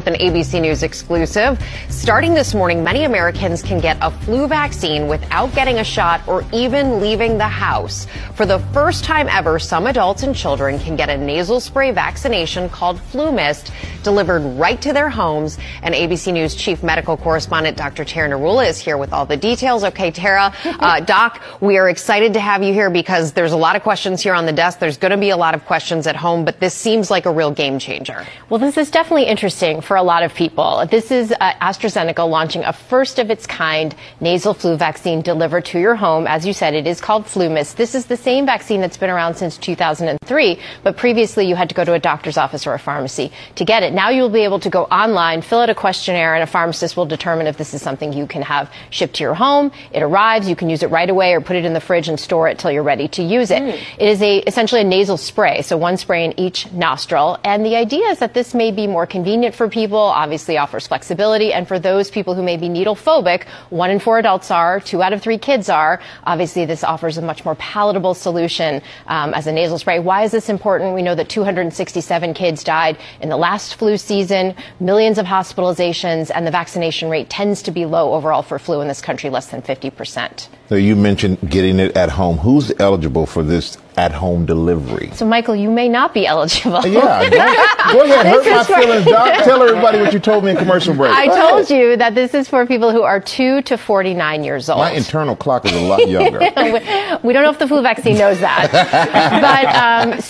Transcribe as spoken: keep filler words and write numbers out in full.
An A B C News exclusive. Starting this morning, many Americans can get a flu vaccine without getting a shot or even leaving the house. For the first time ever, some adults and children can get a nasal spray vaccination called FluMist delivered right to their homes. And A B C News chief medical correspondent Doctor Tara Narula is here with all the details. Okay, Tara, uh, Doc, we are excited to have you here because there's a lot of questions here on the desk. There's going to be a lot of questions at home, but this seems like a real game changer. Well, this is definitely interesting for a lot of people. This is uh, AstraZeneca launching a first of its kind nasal flu vaccine delivered to your home. As you said, it is called FluMist. This is the same vaccine that's been around since two thousand three, but previously you had to go to a doctor's office or a pharmacy to get it. Now you'll be able to go online, fill out a questionnaire, and a pharmacist will determine if this is something you can have shipped to your home. It arrives, you can use it right away or put it in the fridge and store it till you're ready to use it. Mm. It is a essentially a nasal spray, so one spray in each nostril, and the idea is that this may be more convenient for people. Obviously offers flexibility, and for those people who may be needle phobic, one in four adults are, two out of three kids are. Obviously, this offers a much more palatable solution um, as a nasal spray. Why is this important? We know that two hundred sixty-seven kids died in the last flu season, millions of hospitalizations, and the vaccination rate tends to be low overall for flu in this country, less than fifty percent. So you mentioned getting it at home. Who's eligible for this at-home delivery? So, Michael, you may not be eligible. Yeah, go, go ahead, hurt my feelings, Doc. Tell everybody what you told me in commercial break. I told you that this is for people who are two to forty-nine years old. My internal clock is a lot younger. We don't know if the flu vaccine knows that. But um,